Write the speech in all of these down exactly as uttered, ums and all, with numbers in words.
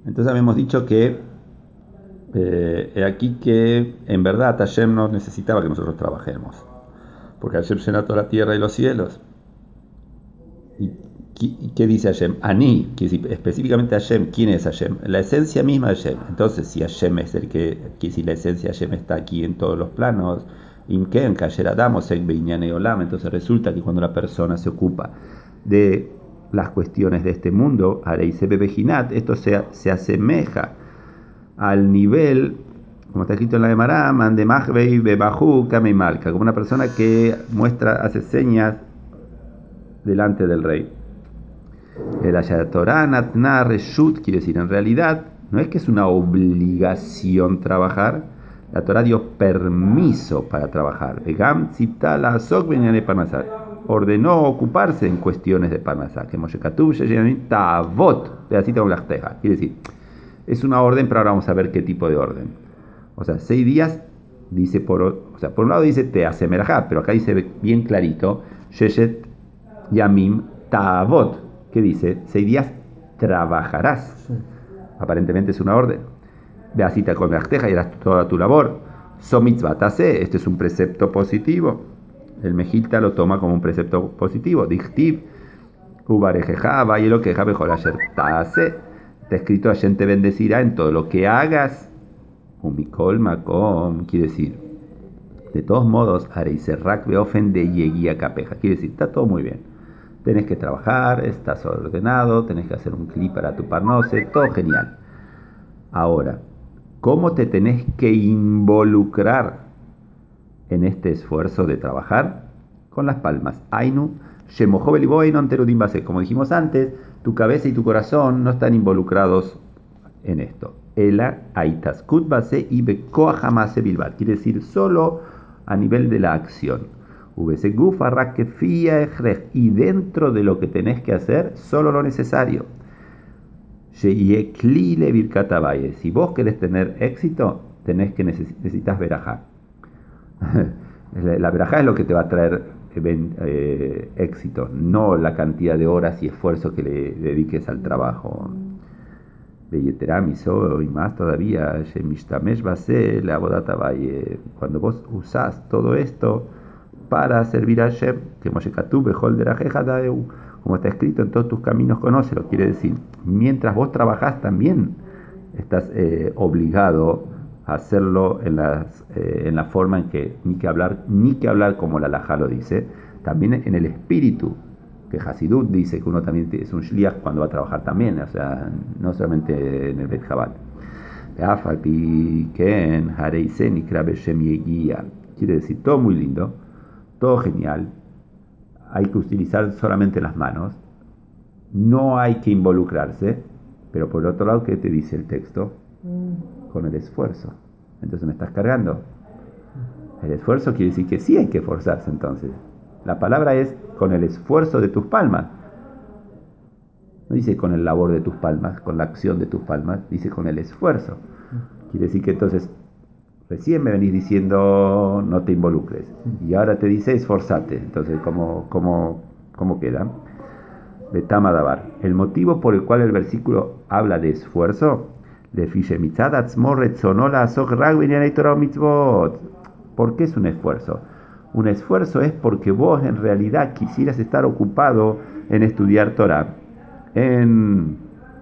Entonces habíamos dicho que eh, he aquí que en verdad Hashem no necesitaba que nosotros trabajemos, porque Hashem llena toda la tierra y los cielos. ¿Y qué, qué dice Hashem? Ani, que específicamente Hashem, ¿quién es Hashem? La esencia misma de Hashem. Entonces, si Hashem es el que, que si la esencia de Hashem está aquí en todos los planos, Imken, Kasher Adam, Osek Beinyane Olam, entonces resulta que cuando la persona se ocupa de las cuestiones de este mundo, Areise Bebejinat, esto se, se asemeja al nivel, como está escrito en la Gemara, Mandemachbei Bebahu Kameimalka, como una persona que muestra, hace señas delante del rey. El Torah Natna Reshut quiere decir, en realidad, no es que es una obligación trabajar, la Torah dio permiso para trabajar. Egam Tzitala Azok Benyane Parnasá. Ordenó ocuparse en cuestiones de Parnasá. Que Moshe Katuv Sheyamim Tavot, pedacito con las tejas. Quiere decir, es una orden, pero ahora vamos a ver qué tipo de orden. O sea, seis días, dice por, o sea, por un lado dice te hace merajá, pero acá dice bien clarito, Sheshet Yamim Tavot, que dice, seis días trabajarás. Sí. Aparentemente es una orden. Beacita con la teja y harás toda tu labor. Somitzvatase, este es un precepto positivo. El Mejilta lo toma como un precepto positivo. Dichtiv, Ubarejeja, Vayelo queja mejor ayer tase. Está escrito, ayer te bendecirá en todo lo que hagas. Umikol makom, quiere decir, de todos modos, Areiserrak beofen de yeguía capeja. Quiere decir, está todo muy bien. Tenés que trabajar, estás ordenado, tenés que hacer un clip para tu parnose, todo genial. Ahora, ¿cómo te tenés que involucrar en este esfuerzo de trabajar? Con las palmas. Ainu, como dijimos antes, tu cabeza y tu corazón no están involucrados en esto. Ela aitaskut base y bekoa jamase bilbat. Quiere decir solo a nivel de la acción. Y dentro de lo que tenés que hacer, solo lo necesario. Si vos querés tener éxito, tenés que necesitas verajá. La verajá es lo que te va a traer eh, éxito, no la cantidad de horas y esfuerzo que le dediques al trabajo. Y más todavía, cuando vos usás todo esto para servir a Hashem, como está escrito en todos tus caminos, conócelo. Quiere decir, mientras vos trabajás también estás eh, obligado a hacerlo en, las, eh, en la forma en que ni que hablar, ni que hablar como la halajá lo dice, también en el espíritu, que Hasidut dice que uno también es un shliach cuando va a trabajar también, o sea, no solamente en el Bet Chabad. Quiere decir, todo muy lindo, todo genial, hay que utilizar solamente las manos, no hay que involucrarse, pero por otro lado, ¿qué te dice el texto? Con el esfuerzo. Entonces me estás cargando. El esfuerzo quiere decir que sí hay que esforzarse entonces. La palabra es con el esfuerzo de tus palmas. No dice con el labor de tus palmas, con la acción de tus palmas, dice con el esfuerzo. Quiere decir que entonces recién me venís diciendo no te involucres. Y ahora te dice esforzate. Entonces, ¿cómo, cómo, cómo queda? Betama Dabar. El motivo por el cual el versículo habla de esfuerzo, le fiche mitzad atzmo retzonola azog rag binyanei Torah mitzvot. ¿Por qué es un esfuerzo? Un esfuerzo es porque vos en realidad quisieras estar ocupado en estudiar Torah, en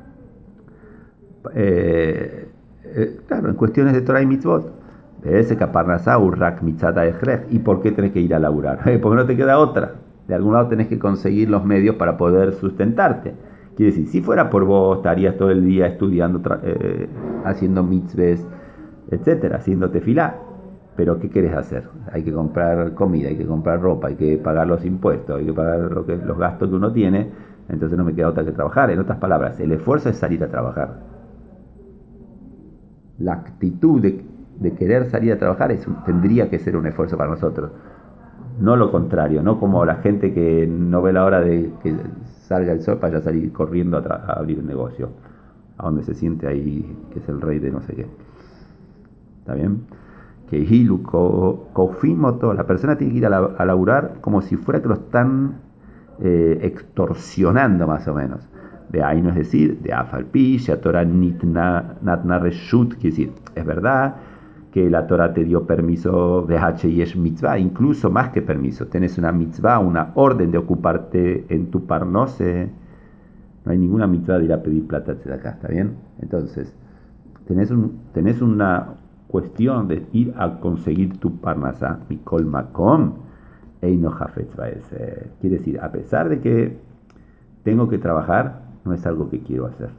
eh, eh, claro, en cuestiones de Torah y mitzvot. Ese caparnasá urrak mitzata ejrej. ¿Y por qué tenés que ir a laburar? Porque no te queda otra. De algún lado tenés que conseguir los medios para poder sustentarte. Quiere decir, si fuera por vos, estarías todo el día estudiando, eh, haciendo mitzvahs, etcétera, haciendo tefilá. Pero ¿qué querés hacer? Hay que comprar comida, hay que comprar ropa, hay que pagar los impuestos, hay que pagar lo que, los gastos que uno tiene. Entonces no me queda otra que trabajar. En otras palabras, el esfuerzo es salir a trabajar. La actitud de, de querer salir a trabajar es, tendría que ser un esfuerzo para nosotros. No lo contrario, no como la gente que no ve la hora de que salga el sol para ya salir corriendo a, a abrir un negocio, a donde se siente ahí que es el rey de no sé qué. ¿Está bien? Que Hilu, Kofimoto, la persona tiene que ir a, la, a laburar como si fuera que lo están eh, extorsionando más o menos. De ahí no es decir, de Afalpi, Torah Natna Reshut, quiere decir, es verdad que la Torah te dio permiso de H y es mitzvah, incluso más que permiso, tenés una mitzvah, una orden de ocuparte en tu parnose, no hay ninguna mitzvah de ir a pedir plata de acá, ¿está bien? Entonces, tenés, un, tenés una cuestión de ir a conseguir tu parnasá, mikol makom, eino hafetz ba'eser. Quiere decir, a pesar de que tengo que trabajar, no es algo que quiero hacer.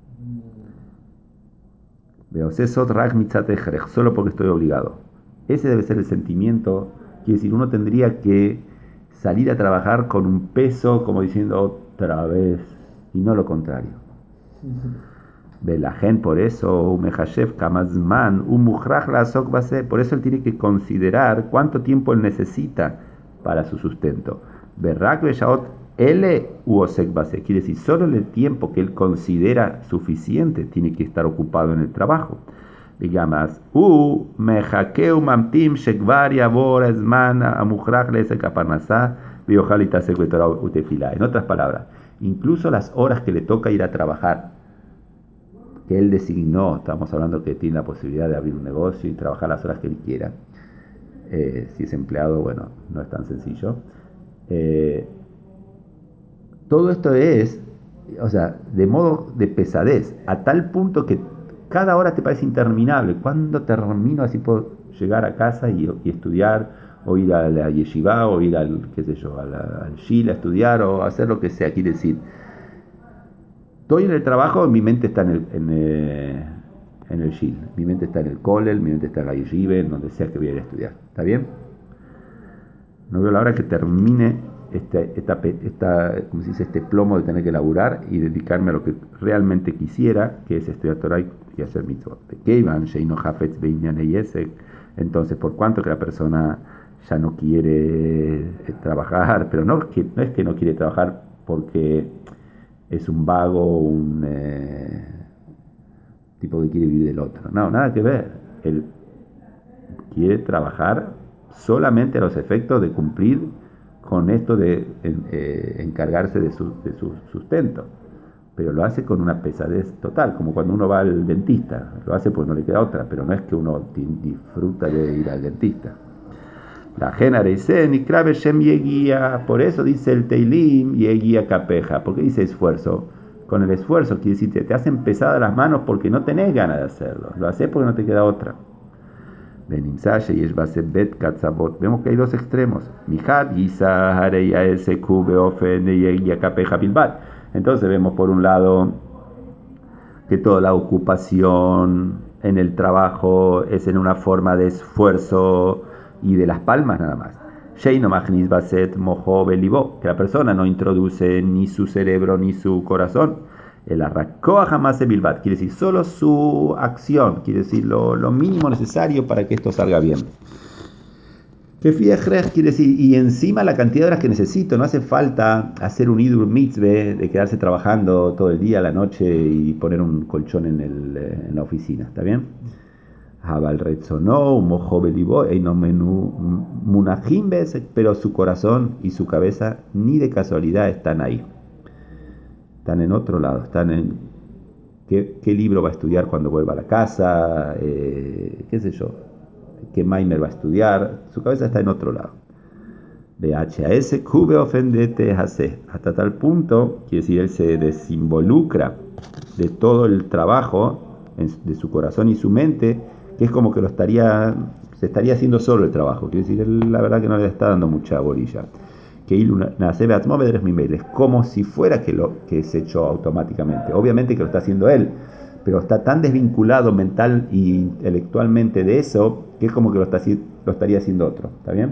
Veo sesot rak mitzat echrech, solo porque estoy obligado. Ese debe ser el sentimiento. Quiere decir, uno tendría que salir a trabajar con un peso, como diciendo otra vez, y no lo contrario. Belajen, por eso, umehashev kamazman, umuchrach la asok base, por eso él tiene que considerar cuánto tiempo él necesita para su sustento. Berrak beshaot ele u osek base, quiere decir, solo en el tiempo que él considera suficiente tiene que estar ocupado en el trabajo. Digamos, u mehakeu mamtim shekvar yavor ezman amuchrach le esek aparnasá biojalita sekvetora utefila. En otras palabras, incluso las horas que le toca ir a trabajar, que él designó, estamos hablando que tiene la posibilidad de abrir un negocio y trabajar las horas que él quiera. Eh, si es empleado, bueno, no es tan sencillo. Eh, todo esto es, o sea, de modo de pesadez, a tal punto que cada hora te parece interminable. ¿Cuándo termino? Así puedo llegar a casa y, y estudiar, o ir a la yeshiva, o ir al, qué sé yo, a la, al shil a estudiar, o hacer lo que sea. Quiere decir, estoy en el trabajo, mi mente está en el, en, eh, en el shil, mi mente está en el kolel, mi mente está en la yeshiva, en donde sea que voy a ir a estudiar. ¿Está bien? No veo la hora que termine este, esta, esta, ¿cómo se dice? Este plomo de tener que laburar y dedicarme a lo que realmente quisiera, que es estudiar Torah y hacer mitzvot. Entonces, por cuanto que la persona ya no quiere eh, trabajar, pero no, que, no es que no quiere trabajar porque es un vago, un eh, tipo que quiere vivir del otro. No, nada que ver. Él quiere trabajar solamente a los efectos de cumplir con esto de eh, encargarse de su, de su sustento. Pero lo hace con una pesadez total, como cuando uno va al dentista. Lo hace porque no le queda otra, pero no es que uno disfruta de ir al dentista. La Gena dice, Nikrabe Shem Yeguía, por eso dice el Teilim, Yeguía Capeja, porque dice esfuerzo. Con el esfuerzo, quiere decir, te, te hacen pesadas las manos porque no tenés ganas de hacerlo. Lo haces porque no te queda otra. Vemos que hay dos extremos. Entonces vemos por un lado que toda la ocupación en el trabajo es en una forma de esfuerzo y de las palmas nada más. Que la persona no introduce ni su cerebro ni su corazón. El arracoa jamás se bilbat, quiere decir solo su acción, quiere decir lo, lo mínimo necesario para que esto salga bien. Que fiejrej quiere decir, y encima la cantidad de horas que necesito, no hace falta hacer un idur mitzvah de quedarse trabajando todo el día, la noche y poner un colchón en, el, en la oficina, ¿está bien? Habal retzonó, mojo belibo, no menú munajimbes, pero su corazón y su cabeza ni de casualidad están ahí. Están en otro lado, están en qué, qué libro va a estudiar cuando vuelva a la casa, eh, qué sé yo, qué Maimer va a estudiar, su cabeza está en otro lado. B H A S, Q B ofendete hace, hasta tal punto, quiere decir, él se desinvolucra de todo el trabajo, en, de su corazón y su mente, que es como que lo estaría, se estaría haciendo solo el trabajo, quiere decir, él la verdad que no le está dando mucha bolilla. Que es como si fuera que lo que es hecho automáticamente. Obviamente que lo está haciendo él, pero está tan desvinculado mental e intelectualmente de eso que es como que lo, está, lo estaría haciendo otro. ¿Está bien?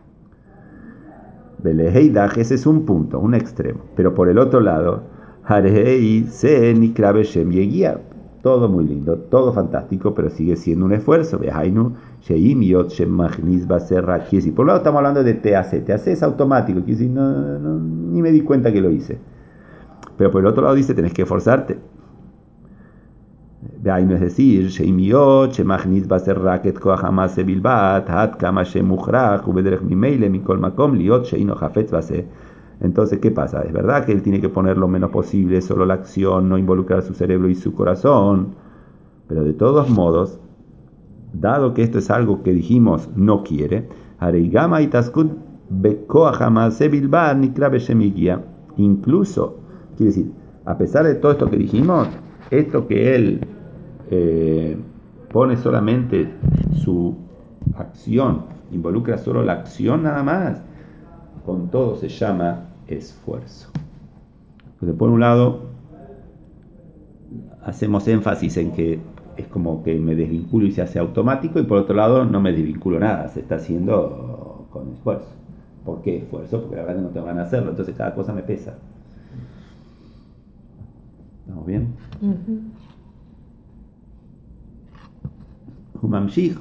Beleheidach, ese es un punto, un extremo. Pero por el otro lado, Harei se nikrabe shem yegia. Todo muy lindo, todo fantástico, pero sigue siendo un esfuerzo. Behainu sheim yot shem machnis baserra. Por un lado estamos hablando de T A C. T A C es automático, quiere decir, no, no, ni me di cuenta que lo hice. Pero por el otro lado dice, tenés que esforzarte. Behainu es decir, sheim yot shem machnis baserra ket koach hamase bilbat, hat kama shem uchrach, ubederech mimeile mikol makom liot sheino hafetz base. Entonces, ¿qué pasa? Es verdad que él tiene que poner lo menos posible, solo la acción, no involucrar su cerebro y su corazón, pero de todos modos, dado que esto es algo que dijimos no quiere, Areigama itaskut bekoach hamase bilbad nikra beshem higia. Incluso, quiere decir, a pesar de todo esto que dijimos, esto que él eh, pone solamente su acción, involucra solo la acción nada más, con todo se llama esfuerzo. Entonces, por un lado, hacemos énfasis en que es como que me desvinculo y se hace automático, y por otro lado no me desvinculo nada, se está haciendo con esfuerzo. ¿Por qué esfuerzo? Porque la verdad que no tengo ganas de hacerlo, entonces cada cosa me pesa. ¿Estamos bien? Humamshich.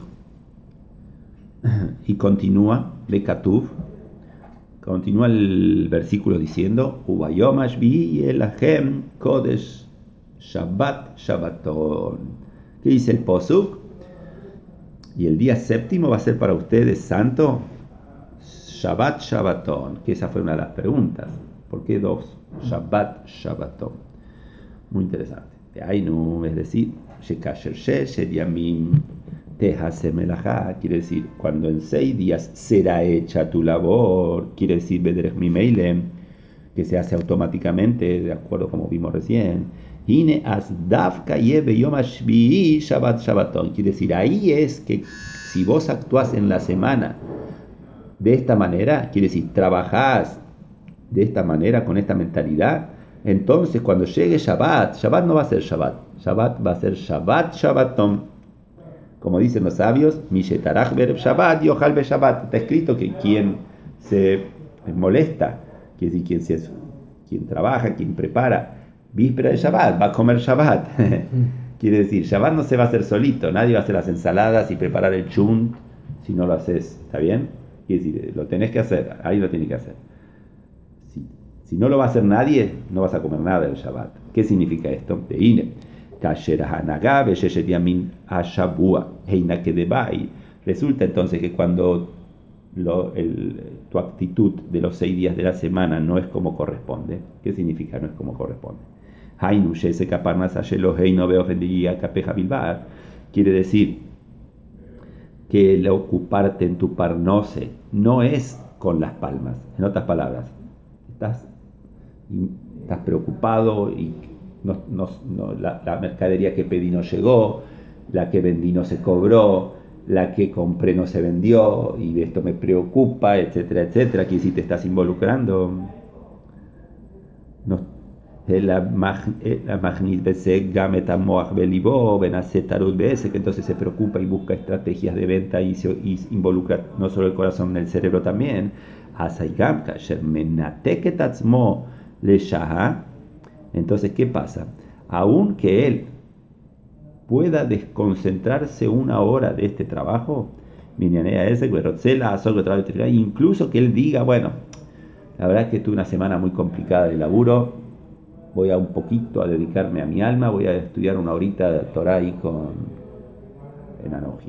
Y continúa, Bekatuv, continúa el versículo diciendo, Ubayom Ashvi Elahem Kodesh Shabbat Shabbaton. ¿Qué dice el Posuk? Y el día séptimo va a ser para ustedes santo, Shabbat Shabbaton, que esa fue una de las preguntas. ¿Por qué dos? Shabbat Shabbaton. Muy interesante. Ainu, es decir, Shekasher Shesh Yamim Tehase Melajá, quiere decir, cuando en seis días será hecha tu labor, quiere decir, Bederech Mimeilem, que se hace automáticamente, de acuerdo como vimos recién. Hine Asdavka Yebe Yom Ashvi'i Shabbat Shabbaton, quiere decir, ahí es que si vos actuás en la semana de esta manera, quiere decir, trabajás de esta manera, con esta mentalidad, entonces cuando llegue Shabbat, Shabbat no va a ser Shabbat, Shabbat va a ser Shabbat Shabbaton. Como dicen los sabios, Mishetarach ber Shabbat y ojal be Shabbat. Está escrito que quien se molesta, quiere decir, quien, se, quien trabaja, quien prepara víspera de Shabbat, va a comer Shabbat. Quiere decir, Shabbat no se va a hacer solito, nadie va a hacer las ensaladas y preparar el chunt si no lo haces, ¿está bien? Quiere decir, lo tenés que hacer, ahí lo tenés que hacer. Si, si no lo va a hacer nadie, no vas a comer nada del Shabbat. ¿Qué significa esto? De Ine. Resulta entonces que cuando lo, el, tu actitud de los seis días de la semana no es como corresponde, ¿qué significa no es como corresponde? Quiere decir que el ocuparte en tu parnose no es con las palmas. En otras palabras, estás, estás preocupado y no, no, no, la, la mercadería que pedí no llegó, la que vendí no se cobró, la que compré no se vendió y esto me preocupa, etcétera, etcétera. Aquí si te estás involucrando, no, que entonces se preocupa y busca estrategias de venta y se y involucra no solo el corazón, el cerebro también. Entonces, ¿qué pasa? Aunque él pueda desconcentrarse una hora de este trabajo, incluso que él diga, bueno, la verdad es que tuve una semana muy complicada de laburo, voy a un poquito a dedicarme a mi alma, voy a estudiar una horita de Torah ahí con en Anoji.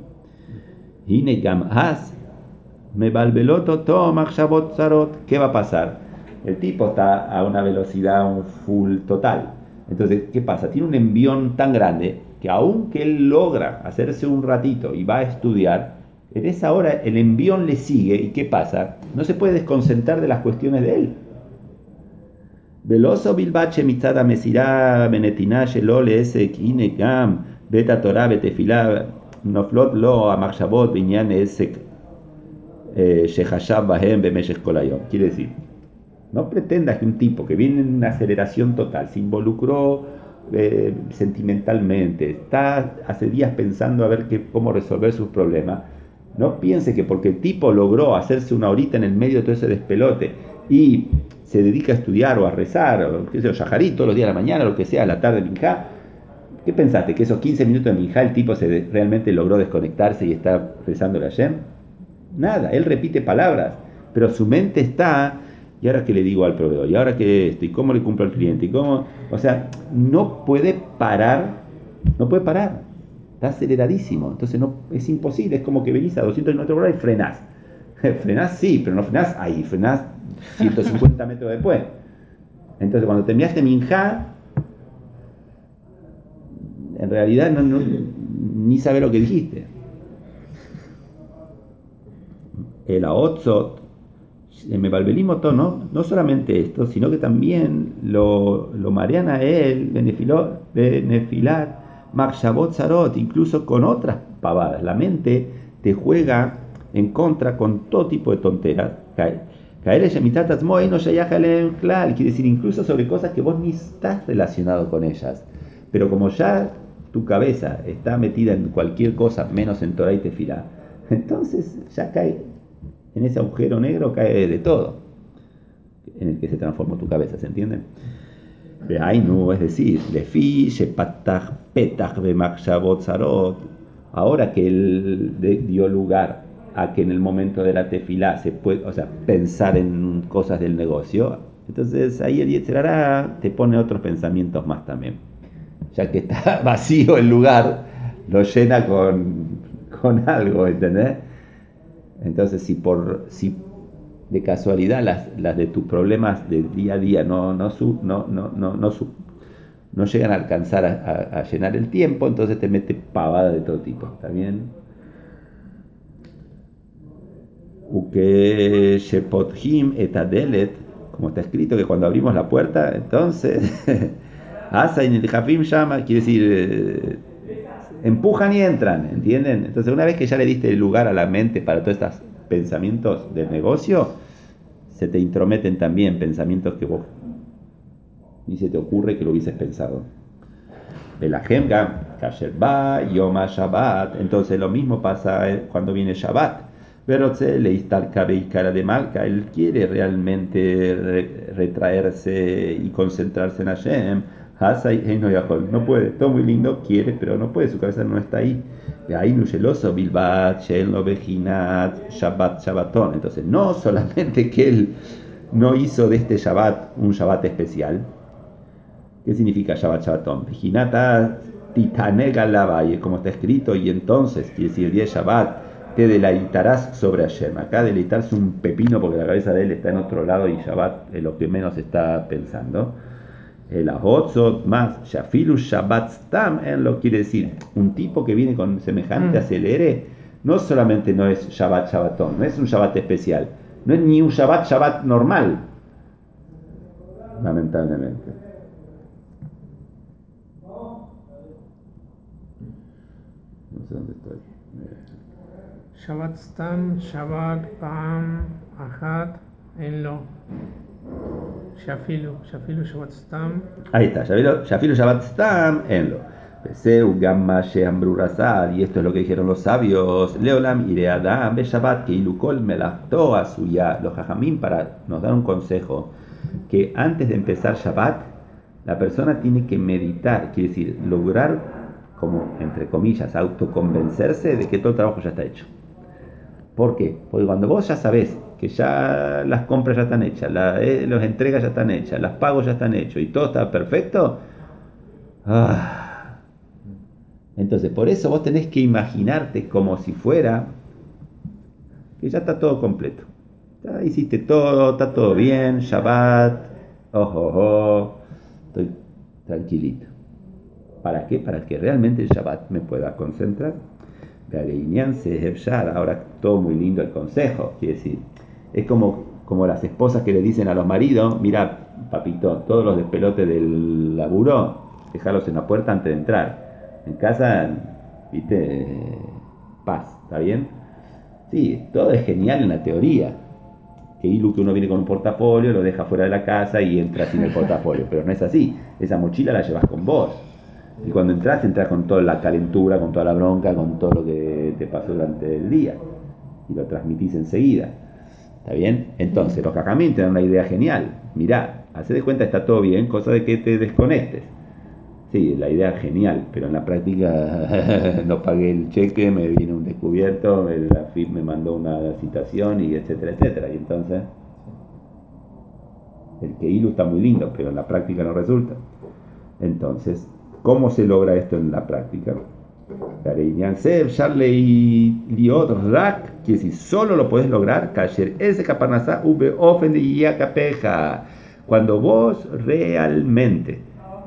¿Qué va a pasar? El tipo está a una velocidad, un full total. Entonces, ¿qué pasa? Tiene un envión tan grande que aunque él logra hacerse un ratito y va a estudiar, en esa hora el envión le sigue. ¿Y qué pasa? No se puede desconcentrar de las cuestiones de él. Veloso bilbache mitzada mesirá benetina shelo leesek hine gam beta torah betefilá noflot lo amachshavot binyan esek shehashav bahem bemeshech kol hayom. Quiere decir, no pretendas que un tipo que viene en una aceleración total, se involucró eh, sentimentalmente, está hace días pensando a ver qué, cómo resolver sus problemas, no piense que porque el tipo logró hacerse una horita en el medio de todo ese despelote y se dedica a estudiar o a rezar, o qué sé yo, yajarí todos los días de la mañana, lo que sea, a la tarde, minjá, ¿qué pensaste? ¿Que esos quince minutos de minjá el tipo se de, realmente logró desconectarse y está rezando a Hashem? Nada, él repite palabras, pero su mente está, ¿y ahora qué le digo al proveedor? ¿Y ahora qué esto? ¿Y cómo le cumplo al cliente? ¿Y cómo? O sea, no puede parar, no puede parar, está aceleradísimo, entonces no, es imposible, es como que venís a doscientos kilómetros por hora y frenás. Frenás sí, pero no frenás ahí, frenás ciento cincuenta metros después. Entonces cuando terminaste Minjá, en realidad no, no, ni sabes lo que dijiste. El Aotzot, me balbelimos todo, ¿no? No solamente esto, sino que también lo, lo marean a él, Benefilot, Benefilat, Makshavot Zarot, incluso con otras pavadas. La mente te juega en contra con todo tipo de tonteras. Quiere decir, incluso sobre cosas que vos ni estás relacionado con ellas. Pero como ya tu cabeza está metida en cualquier cosa, menos en Torah y Tefilá, entonces ya cae en ese agujero negro, cae de todo en el que se transformó tu cabeza, ¿se entiende? Beainu, es decir, lefi, shepatach, petach, bemakshavot zarot. Ahora que él dio lugar a que en el momento de la tefilá se puede, o sea, pensar en cosas del negocio, entonces ahí el Yetzer Hará te pone otros pensamientos más también. Ya que está vacío el lugar, lo llena con, con algo, ¿entendés? Entonces, si por si de casualidad las, las de tus problemas de día a día no, no, no, no, no, no, no llegan a alcanzar a, a, a llenar el tiempo, entonces te mete pavada de todo tipo, ¿está bien? Uke shepothim etadelet, como está escrito que cuando abrimos la puerta, entonces asa en el jafim llama, quiere decir eh, empujan y entran, ¿entienden? Entonces una vez que ya le diste lugar a la mente para todos estos pensamientos del negocio, se te intrometen también pensamientos que vos ni se te ocurre que lo hubieses pensado. Belahem gam, kasher ba, yoma Shabbat. Entonces lo mismo pasa cuando viene Shabbat. Verotze leistar cara de Malca. Él quiere realmente re- retraerse y concentrarse en Hashem. Hasai no yahol. No puede. Todo muy lindo, quiere, pero no puede. Su cabeza no está ahí. Ahí nuyeloso bilbat, shelno bejinat, Shabbat, Shabbatón. Entonces no solamente que él no hizo de este Shabbat un Shabbat especial. ¿Qué significa Shabbat Shabbaton? Vejinata titanega lavaye, como está escrito, y entonces, quiere decir, el día de Shabbat, te deleitarás sobre Hashem. Acá deleitarse un pepino porque la cabeza de él está en otro lado y Shabbat es lo que menos está pensando. El ahotzot más shafilu Shabbat stam en lo quiere decir un tipo que viene con semejante acelere, no solamente no es Shabbat Shabbaton, no es un Shabbat especial, no es ni un Shabbat Shabbat normal, lamentablemente. No sé dónde estoy. Shabbat Stam, Shabbat Pam, Ahat, en lo. Shafilu, Shafilu Shabbat Stam. Ahí está, Shafilu Shabbat Stam, enlo. Peseu Gamma Sheambru Rasad, y esto es lo que dijeron los sabios. Leolam Ireadam Be Shabbat, que Ilukol Melachto Asuya. Los Jajamim para nos dan un consejo que antes de empezar Shabbat, la persona tiene que meditar, quiere decir, lograr, como entre comillas, autoconvencerse de que todo el trabajo ya está hecho. ¿Por qué? Porque cuando vos ya sabés que ya las compras ya están hechas, la, eh, las entregas ya están hechas, los pagos ya están hechos y todo está perfecto, ah, entonces por eso vos tenés que imaginarte como si fuera que ya está todo completo. Ya hiciste todo, está todo bien, Shabbat, ojo, ojo, estoy tranquilito. ¿Para qué? Para que realmente el Shabbat me pueda concentrar. Ahora todo muy lindo el consejo, quiere decir, es como, como las esposas que le dicen a los maridos, mira, papito, todos los despelotes del laburo, dejarlos en la puerta antes de entrar. En casa, viste, paz, ¿está bien? Sí, todo es genial en la teoría. Que Ilu que uno viene con un portafolio, lo deja fuera de la casa y entra sin el portafolio, pero no es así. Esa mochila la llevas con vos. Y cuando entras, entras con toda la calentura, con toda la bronca, con todo lo que te pasó durante el día. Y lo transmitís enseguida. ¿Está bien? Entonces, los jajamín te dan una idea genial. Mirá, hacé de cuenta, está todo bien, cosa de que te desconectes. Sí, la idea es genial, pero en la práctica no pagué el cheque, me viene un descubierto, la F I P me mandó una citación y etcétera, etcétera. Y entonces, el que Ilu está muy lindo, pero en la práctica no resulta. Entonces, ¿cómo se logra esto en la práctica? Inyan Seb, Charley Liot Rak, que si solo lo puedes lograr, Kasher ese Kaparnasá Ube Ofen de Yakapeja. Cuando vos realmente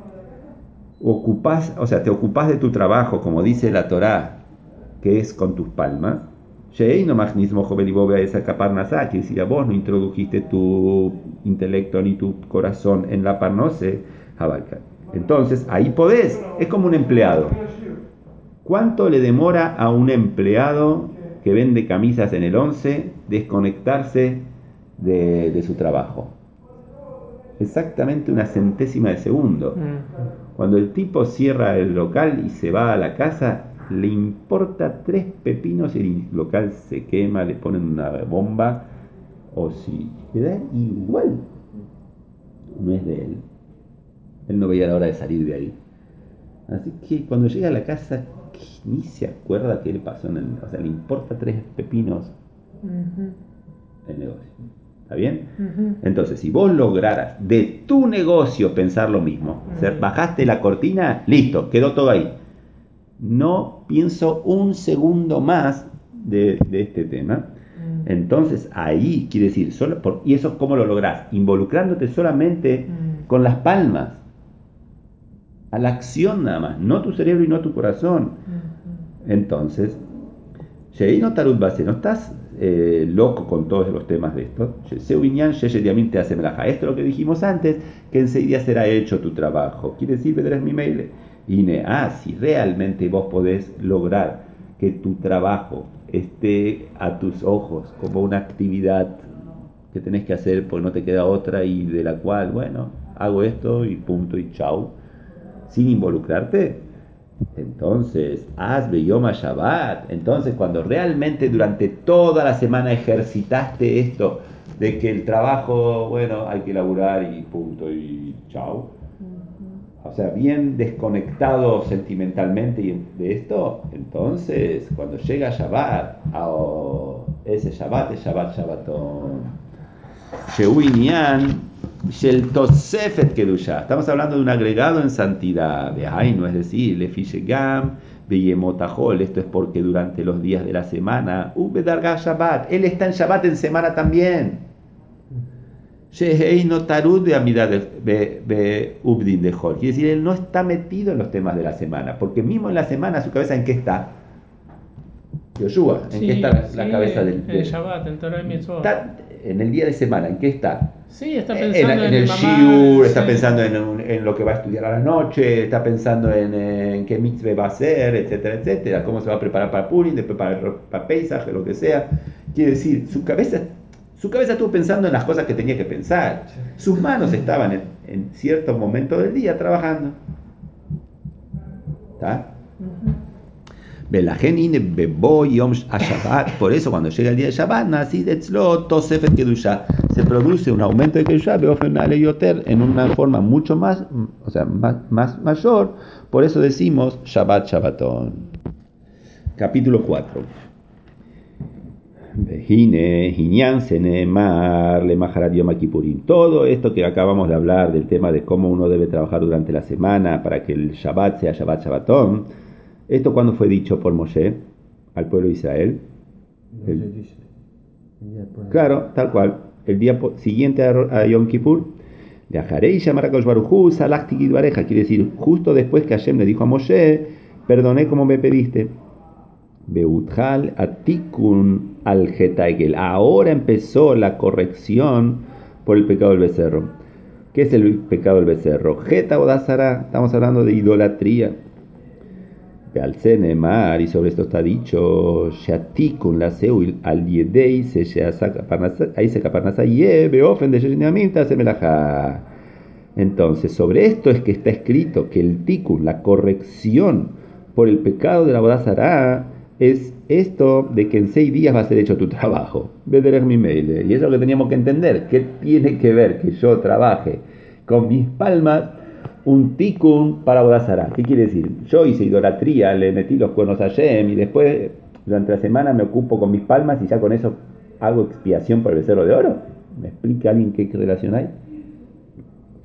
ocupás, o sea, te ocupás de tu trabajo, como dice la Torá, que es con tus palmas, Sheino Magnismo Jovelibobe a esa Kaparnasá, que si a vos no introdujiste tu intelecto ni tu corazón en la parnose, Jabalka. Entonces, ahí podés, es como un empleado. ¿Cuánto le demora a un empleado que vende camisas en el once desconectarse de, de su trabajo? Exactamente una centésima de segundo. Cuando el tipo cierra el local y se va a la casa, le importa tres pepinos si el local se quema, le ponen una bomba, o si le da igual. No es de él. Él no veía la hora de salir de ahí. Así que cuando llega a la casa, ni se acuerda qué le pasó en el... O sea, le importa tres pepinos uh-huh. el negocio. ¿Está bien? Uh-huh. Entonces, si vos lograras de tu negocio pensar lo mismo, uh-huh. o sea, bajaste la cortina, listo, quedó todo ahí. No pienso un segundo más de, de este tema. Uh-huh. Entonces, ahí quiere decir, solo por, ¿y eso cómo lo lográs? Involucrándote solamente uh-huh. con las palmas. A la acción nada más, no tu cerebro y no tu corazón. Uh-huh. Entonces, no tarut base, no estás eh, loco con todos los temas de esto. Esto es lo que dijimos antes, que enseguida será hecho tu trabajo. Quiere decir, vendrás mi mail. Y ah, si realmente vos podés lograr que tu trabajo esté a tus ojos como una actividad que tenés que hacer porque no te queda otra y de la cual, bueno, hago esto y punto y chau, sin involucrarte, entonces haz Beyoma Shabbat. Entonces, cuando realmente durante toda la semana ejercitaste esto de que el trabajo, bueno, hay que laburar y punto y chau, o sea, bien desconectado sentimentalmente de esto, entonces cuando llega Shabbat, oh, ese Shabbat es Shabbat Shabbatón. Sheuinian Shel Tosefet Kedusha. Estamos hablando de un agregado en santidad. Ay, no es decir, Le Fishegam, Beyemotajol. Esto es porque durante los días de la semana, Ubedarga Shabbat. Él está en Shabbat en semana también. Shehei no Tarud de Amidad de Ubdin de Hol. Quiere decir, él no está metido en los temas de la semana, porque mismo en la semana, su cabeza, ¿en qué está? Yoshua, ¿en sí, qué está la, sí, la cabeza del, del Shabbat, en Torah y Mitzvot? Está en el día de semana, ¿en qué está? Sí, está pensando en, en, en el shiur, sí. Está pensando en, en lo que va a estudiar a la noche, está pensando en, en qué mitzvah va a hacer, etcétera, etcétera, cómo se va a preparar para Purim, después para, para Pesach, lo que sea. Quiere decir, su cabeza, su cabeza estuvo pensando en las cosas que tenía que pensar. Sus manos estaban en, en cierto momento del día trabajando. ¿Está? Uh-huh. Por eso cuando llega el día de Shabbat, se produce un aumento de Kedusha en una forma mucho más, o sea, más, más mayor. Por eso decimos Shabbat Shabbatón. Capítulo cuatro. Todo esto que acabamos de hablar del tema de cómo uno debe trabajar durante la semana para que el Shabbat sea Shabbat Shabbatón. ¿Esto cuándo fue dicho por Moshe al pueblo de Israel? El, claro, tal cual. El día siguiente a Yom Kippur. Quiere decir, justo después que Hashem le dijo a Moshe, perdoné como me pediste. Beutjal atikun al getaegel. Ahora empezó la corrección por el pecado del becerro. ¿Qué es el pecado del becerro? Geta odazara. Estamos hablando de idolatría. Al Cenemar, y sobre esto está dicho, Shatikun la Seul al Yedei se ahí se caparnasa Yebe ofen de Sheshinamimta se melaja. Entonces, sobre esto es que está escrito que el Tikun, la corrección por el pecado de la Bodazara, es esto de que en seis días va a ser hecho tu trabajo. Vederer mi mail. Y eso es lo que teníamos que entender. ¿Qué tiene que ver que yo trabaje con mis palmas? Un tikkun para Bodazara. ¿Qué quiere decir? Yo hice idolatría, le metí los cuernos a Shem y después durante la semana me ocupo con mis palmas y ya con eso hago expiación por el becerro de oro. ¿Me explica alguien qué relación hay?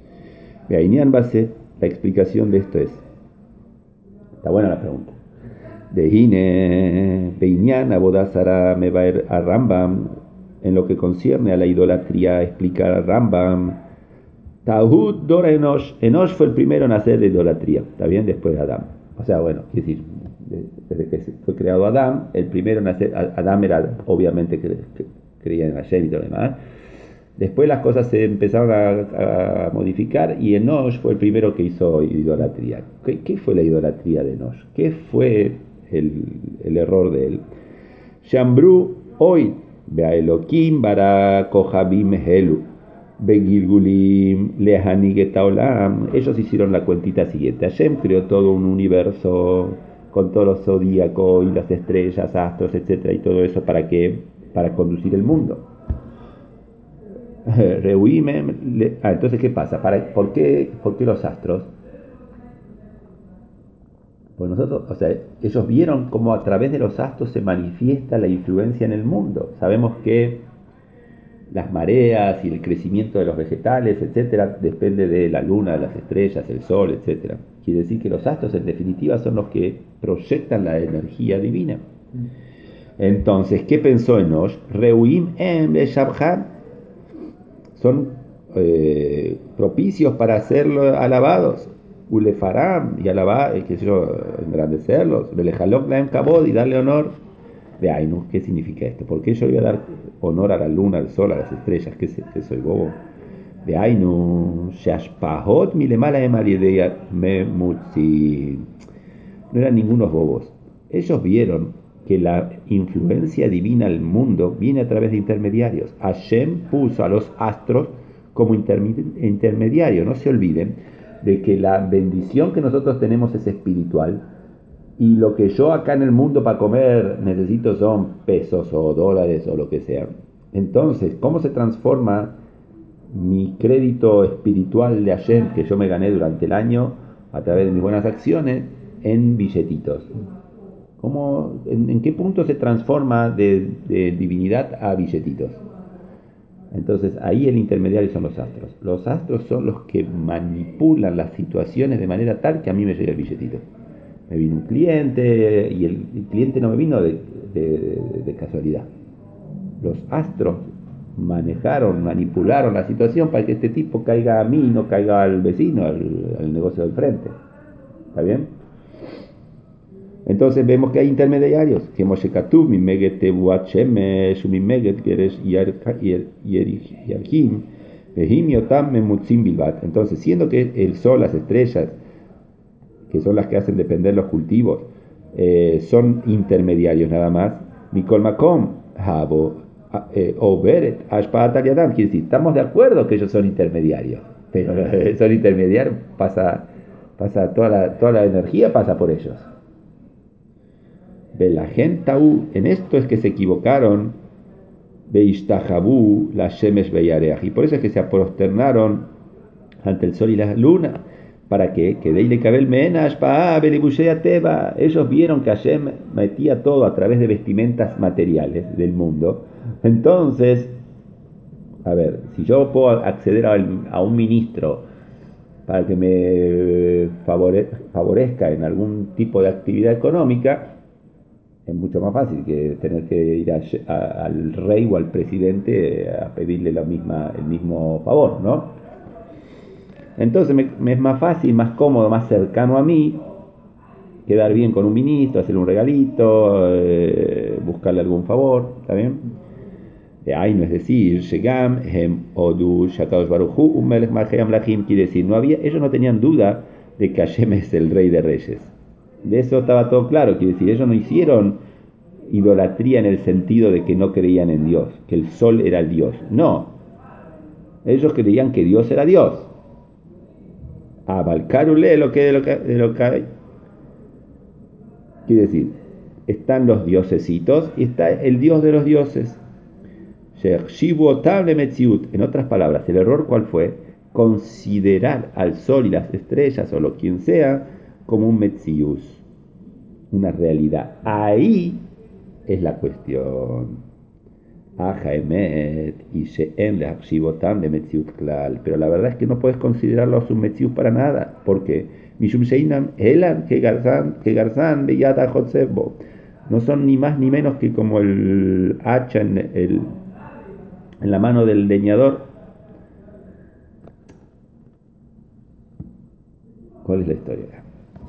Veainian base, la explicación de esto es, está buena la pregunta. De Hine, Beinyan, Abodazara, Mebaer a Rambam, en lo que concierne a la idolatría, explicar a Rambam. Tahud Dora Enosh, Enosh fue el primero en hacer idolatría, ¿está bien? Después de Adán. O sea, bueno, quiere decir, desde que fue creado Adán, el primero en hacer, Adán era obviamente que, que creía en Hashem y todo lo demás. Después las cosas se empezaron a, a modificar y Enosh fue el primero que hizo idolatría. ¿Qué, qué fue la idolatría de Enosh? ¿Qué fue el, el error de él? Shambru hoy, Beaelokim bara Kohabim Helu, Begilgulim Lehanigetaolam. Ellos hicieron la cuentita siguiente. Hashem creó todo un universo con todos los zodíacos y las estrellas, astros, etcétera, y todo eso para que para conducir el mundo. Reuimem, ah, entonces, ¿qué pasa? ¿Para, por, qué, ¿Por qué los astros? Pues nosotros, o sea, ellos vieron cómo a través de los astros se manifiesta la influencia en el mundo. Sabemos que las mareas y el crecimiento de los vegetales, etcétera, depende de la luna, de las estrellas, el sol, etcétera. Quiere decir que los astros, en definitiva, son los que proyectan la energía divina. Entonces, ¿qué pensó Enosh? Reuim em le shabhan, son eh, propicios para ser alabados. Ulefaram y alabar, eh, qué sé yo, engrandecerlos. Belejalok laem kabod y darle honor. De Ainu, ¿qué significa esto? ¿Por qué yo voy a dar honor a la luna, al sol, a las estrellas? ¿Qué, qué soy bobo? De Ainu, Shashpahot milemala emalideya memutzi. No eran ningunos bobos. Ellos vieron que la influencia divina al mundo viene a través de intermediarios. Hashem puso a los astros como intermediario. No se olviden de que la bendición que nosotros tenemos es espiritual y lo que yo acá en el mundo para comer necesito son pesos o dólares o lo que sea. Entonces, ¿cómo se transforma mi crédito espiritual de Hashem que yo me gané durante el año a través de mis buenas acciones en billetitos? ¿Cómo, en, en qué punto se transforma de, de divinidad a billetitos? Entonces ahí el intermediario son los astros. Los astros son los que manipulan las situaciones de manera tal que a mí me llegue el billetito. Me vino un cliente y el, el cliente no me vino de, de, de casualidad. Los astros manejaron, manipularon la situación para que este tipo caiga a mí y no caiga al vecino, al, al negocio del frente. ¿Está bien? Entonces vemos que hay intermediarios, que Moshe Katub, Mimeget Tebuat Shemesh, Mimeget Geresh Yarhim, Behim Yotam Memutzim Bilbat. Entonces, siendo que el sol, las estrellas, que son las que hacen depender los cultivos, eh, son intermediarios nada más, Mikol Makom, Habo, Oberet, Ashpaat Aliadam, quiere decir, estamos de acuerdo que ellos son intermediarios, pero son intermediarios, pasa, pasa toda la, toda la energía pasa por ellos. Belagentau, en esto es que se equivocaron, Beishtahabu, la Shemesh Beyareach, y por eso es que se prosternaron ante el sol y la luna. ¿Para qué? Que Deile Kabel Menash Pa Teba. Ellos vieron que Hashem metía todo a través de vestimentas materiales del mundo. Entonces, a ver, si yo puedo acceder a, a un ministro para que me favore, favorezca en algún tipo de actividad económica, es mucho más fácil que tener que ir a, a, al rey o al presidente a pedirle la misma, el mismo favor, ¿no? Entonces me, me es más fácil, más cómodo, más cercano a mí quedar bien con un ministro, hacerle un regalito, eh, buscarle algún favor, ¿está bien? De ahí no es decir, Shegam, Hem, Odu, Shakadosh Baruchu, un Melech Malchei Amlachim, quiere decir, no había, ellos no tenían duda de que Hashem es el rey de reyes. De eso estaba todo claro, quiere decir, ellos no hicieron idolatría en el sentido de que no creían en Dios, que el sol era el Dios. No, ellos creían que Dios era Dios. Abalcarule lo que de lo que, de lo que hay. Quiere decir, están los diosesitos y está el Dios de los dioses. En otras palabras, el error ¿cuál fue? Considerar al sol y las estrellas o lo quien sea como un metzius, una realidad. Ahí es la cuestión. Ajaemet y She'en le Hapshivotam de Metziut Klal. Pero la verdad es que no puedes considerarlos un Metziut para nada. ¿Por qué? Mishum Sheinam Elan que Garzán, que Garzán Beyata Jotzebo. No son ni más ni menos que como el hacha en, el, en la mano del leñador. ¿Cuál es la historia?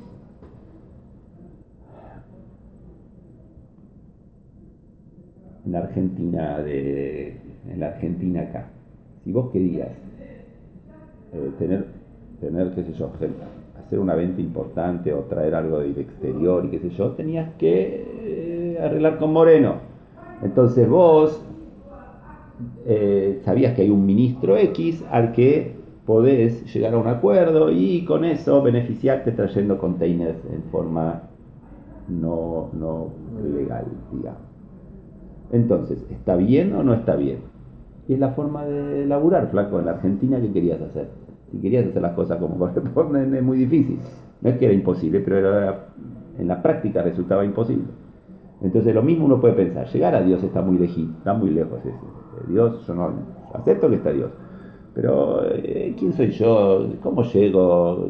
En la Argentina, de, en la Argentina acá, si vos querías eh, tener, tener, qué sé yo, hacer una venta importante o traer algo del exterior y qué sé yo, tenías que eh, arreglar con Moreno. Entonces vos eh, sabías que hay un ministro X al que podés llegar a un acuerdo y con eso beneficiarte trayendo containers en forma no, no legal, digamos. Entonces, ¿está bien o no está bien? Y es la forma de laburar, flaco. En la Argentina, ¿qué querías hacer? Si querías hacer las cosas como corresponden, es muy difícil. No es que era imposible, pero era, en la práctica resultaba imposible. Entonces, lo mismo uno puede pensar. Llegar a Dios está muy lejos, está muy lejos. Dios, yo no acepto que está Dios. Pero, eh, ¿quién soy yo? ¿Cómo llego?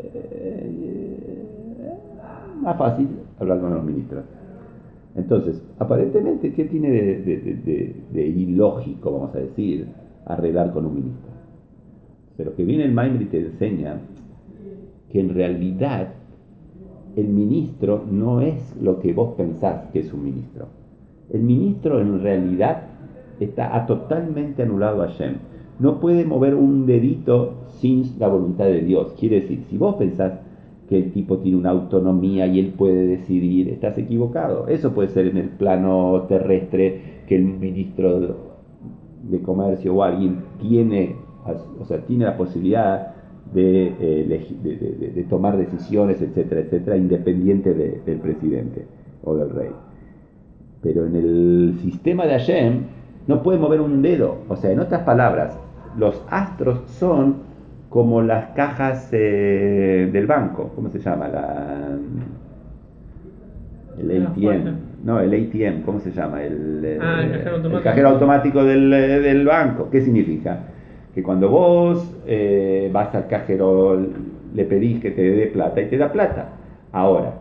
Eh, más fácil hablar con los ministros. Entonces, aparentemente, ¿qué tiene de, de, de, de, de ilógico, vamos a decir, arreglar con un ministro? Pero que viene el Maimri y te enseña que en realidad el ministro no es lo que vos pensás que es un ministro. El ministro en realidad está totalmente anulado a Hashem. No puede mover un dedito sin la voluntad de Dios. Quiere decir, si vos pensás que el tipo tiene una autonomía y él puede decidir, estás equivocado. Eso puede ser en el plano terrestre, que el ministro de comercio o alguien tiene, o sea, tiene la posibilidad de, eh, de, de, de tomar decisiones, etcétera, etcétera, independiente de, del presidente o del rey. Pero en el sistema de Hashem no puede mover un dedo. O sea, en otras palabras, los astros son como las cajas eh, del banco. ¿Cómo se llama? La, el A T M. No, el A T M. ¿Cómo se llama? El, Ah, el cajero automático. El cajero automático del, del banco. ¿Qué significa? Que cuando vos eh, vas al cajero, le pedís que te dé plata y te da plata. Ahora,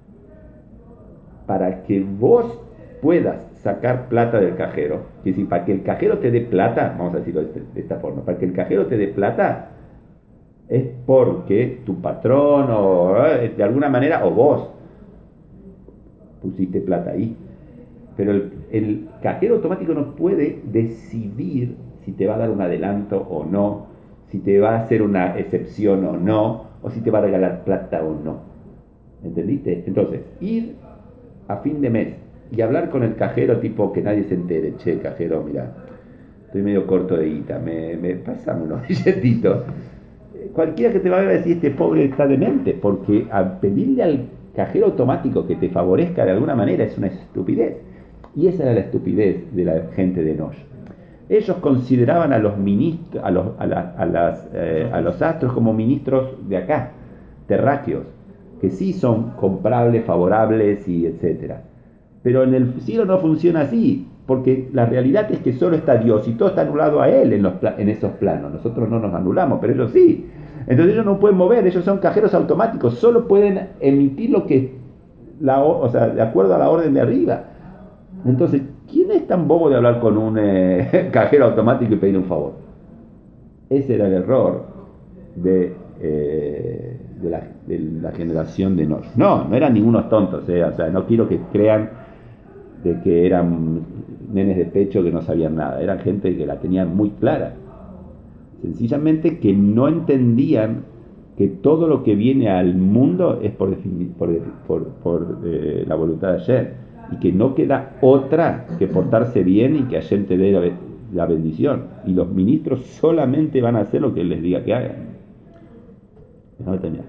para que vos puedas sacar plata del cajero, que si para que el cajero te dé plata, vamos a decirlo de, este, de esta forma, para que el cajero te dé plata, es porque tu patrón o de alguna manera, o vos pusiste plata ahí. Pero el, el cajero automático no puede decidir si te va a dar un adelanto o no, si te va a hacer una excepción o no, o si te va a regalar plata o no. ¿Entendiste? Entonces, ir a fin de mes y hablar con el cajero tipo que nadie se entere, che, cajero, mira, estoy medio corto de guita, me, me pásame unos billetitos. Cualquiera que te va a ver a decir, este pobre está demente, porque a pedirle al cajero automático que te favorezca de alguna manera es una estupidez. Y esa era la estupidez de la gente de Nosh. Ellos consideraban a los ministros, a los, a la, a las, eh, a los astros como ministros de acá, terráqueos, que sí son comprables, favorables y etcétera. Pero en el cielo no funciona así, porque la realidad es que solo está Dios y todo está anulado a Él en, los, en esos planos. Nosotros no nos anulamos, pero ellos sí. Entonces ellos no pueden mover, ellos son cajeros automáticos, solo pueden emitir lo que, la, o sea, de acuerdo a la orden de arriba. Entonces, ¿quién es tan bobo de hablar con un eh, cajero automático y pedir un favor? Ese era el error de, eh, de, la, de la generación de Nosh. No, no eran ningunos tontos, eh, o sea, no quiero que crean de que eran nenes de pecho que no sabían nada, eran gente que la tenían muy clara, sencillamente que no entendían que todo lo que viene al mundo es por, por, por, por eh, la voluntad de Hashem, y que no queda otra que portarse bien y que Hashem te dé la, la bendición, y los ministros solamente van a hacer lo que les diga que hagan. Déjame terminar.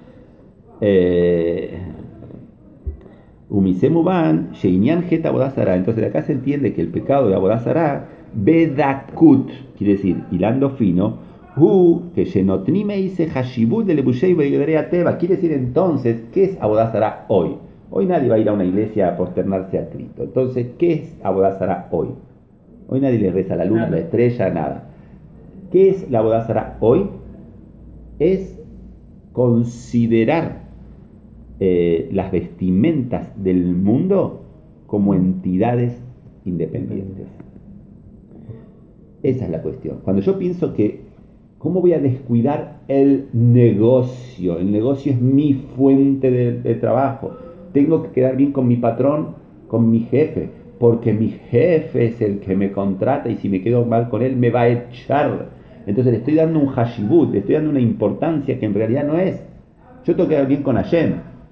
Eh, Umisemuban, Sheinian Geta Abodazara. Entonces de acá se entiende que el pecado de Abodazara, Bedakut, quiere decir hilando fino, Hu, que Shenotnime dice Hashibut de Lebushei Beidrea Teba. Quiere decir entonces, ¿qué es Abodazara hoy? Hoy nadie va a ir a una iglesia a posternarse a Cristo. Entonces, ¿qué es Abodazara hoy? Hoy nadie le reza a la luna, a la Nada. estrella, nada. ¿Qué es la Bodázara hoy? Es considerar eh, las vestimentas del mundo como entidades independientes. Esa es la cuestión. Cuando yo pienso que, ¿cómo voy a descuidar el negocio? El negocio es mi fuente de, de trabajo. Tengo que quedar bien con mi patrón, con mi jefe, porque mi jefe es el que me contrata y si me quedo mal con él me va a echar. Entonces le estoy dando un hashibut, le estoy dando una importancia que en realidad no es. Yo tengo que quedar bien con Hashem.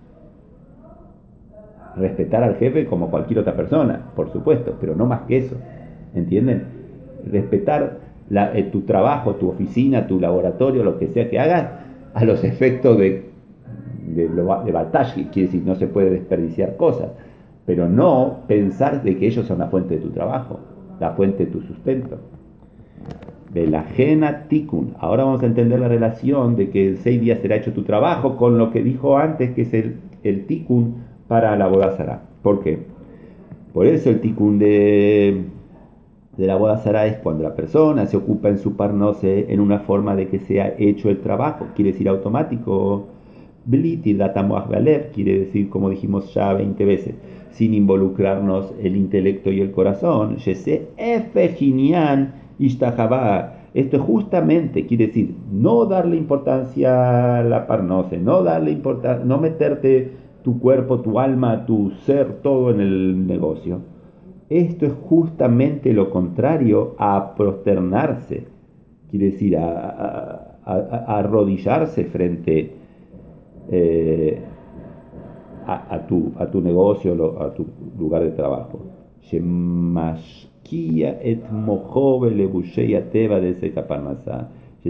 Respetar al jefe como cualquier otra persona, por supuesto, pero no más que eso. ¿Entienden? Respetar la, eh, tu trabajo, tu oficina, tu laboratorio, lo que sea que hagas, a los efectos de, de, de batalla, quiere decir, no se puede desperdiciar cosas, pero no pensar de que ellos son la fuente de tu trabajo, la fuente de tu sustento. De la Gena Tikkun. Ahora vamos a entender la relación de que en seis días será hecho tu trabajo con lo que dijo antes, que es el, el Tikkun para la boda Sará. ¿Por qué? Por eso el Tikkun de, de la boda Sará es cuando la persona se ocupa en su parnose en una forma de que sea hecho el trabajo, quiere decir automático. Bliti datamoach balev, quiere decir, como dijimos ya veinte veces, sin involucrarnos el intelecto y el corazón. Yese efejinian ishtahabá. Esto justamente quiere decir no darle importancia a la parnose, no darle importancia, no meterte tu cuerpo, tu alma, tu ser, todo en el negocio. Esto es justamente lo contrario a prosternarse, quiere decir a, a, a, a arrodillarse frente eh, a, a, tu, a tu negocio, a tu lugar de trabajo. Shemashkia et mojo belebushei ateva de ese caparnasá.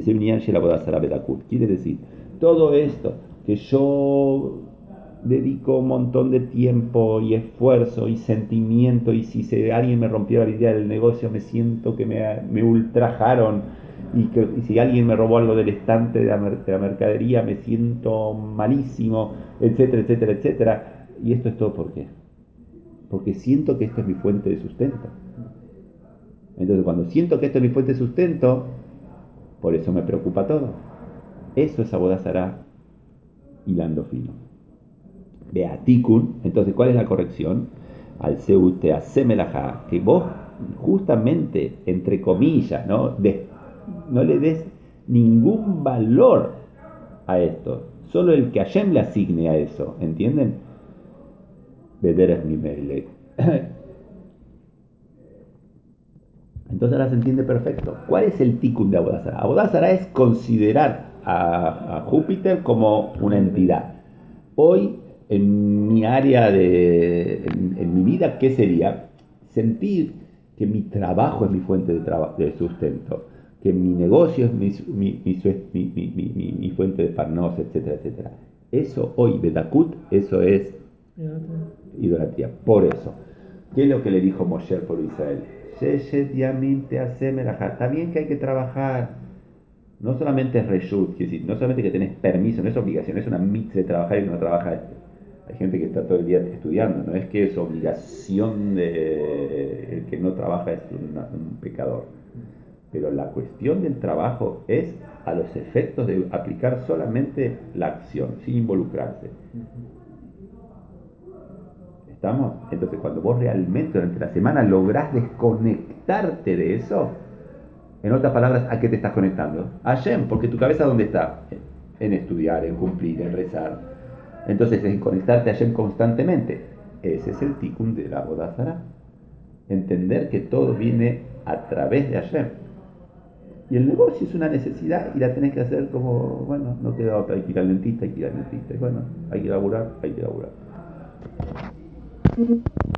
Quiere decir, todo esto que yo dedico un montón de tiempo y esfuerzo y sentimiento, y si se, alguien me rompió la idea del negocio, me siento que me, me ultrajaron, y, que, y si alguien me robó algo del estante de la, mer de la mercadería, me siento malísimo, etcétera, etcétera, etcétera. Y esto es todo ¿por qué? Porque siento que esto es mi fuente de sustento. Entonces cuando siento que esto es mi fuente de sustento, por eso me preocupa todo. Eso es abodazará hilando fino. Beatikun, entonces, ¿cuál es la corrección? Al seute asemelajá, que vos justamente, entre comillas, ¿no? De, no le des ningún valor a esto, solo el que Hashem le asigne a eso, ¿entienden? Bederes Mimele. Entonces ahora se entiende perfecto. ¿Cuál es el tikkun de Abodazara? Abodazara es considerar a, a Júpiter como una entidad. Hoy, en mi área de, en, en mi vida, ¿qué sería? Sentir que mi trabajo es mi fuente de, traba, de sustento, que mi negocio es mi, mi, mi, mi, mi, mi fuente de parnos, etcétera, etcétera. Eso hoy, Bedakut, eso es idolatría. Por eso, ¿qué es lo que le dijo Moshe por Israel? Está bien que hay que trabajar. No solamente es reshut, es decir, no solamente que tenés permiso, no es obligación, es una mitzvah de trabajar y que no trabaja. Hay gente que está todo el día estudiando, no es que es obligación de el que no trabaja es una, un pecador. Pero la cuestión del trabajo es a los efectos de aplicar solamente la acción, sin involucrarse. ¿Estamos? Entonces, cuando vos realmente durante la semana lográs desconectarte de eso, en otras palabras, ¿a qué te estás conectando? A Hashem, porque tu cabeza ¿dónde está? En estudiar, en cumplir, en rezar. Entonces, en conectarte a Hashem constantemente. Ese es el tikkun de la boda Zará. Entender que todo viene a través de Hashem. Y el negocio es una necesidad y la tenés que hacer como, bueno, no queda otra, hay que ir al dentista, hay que ir al dentista. Y bueno, hay que laburar, hay que laburar.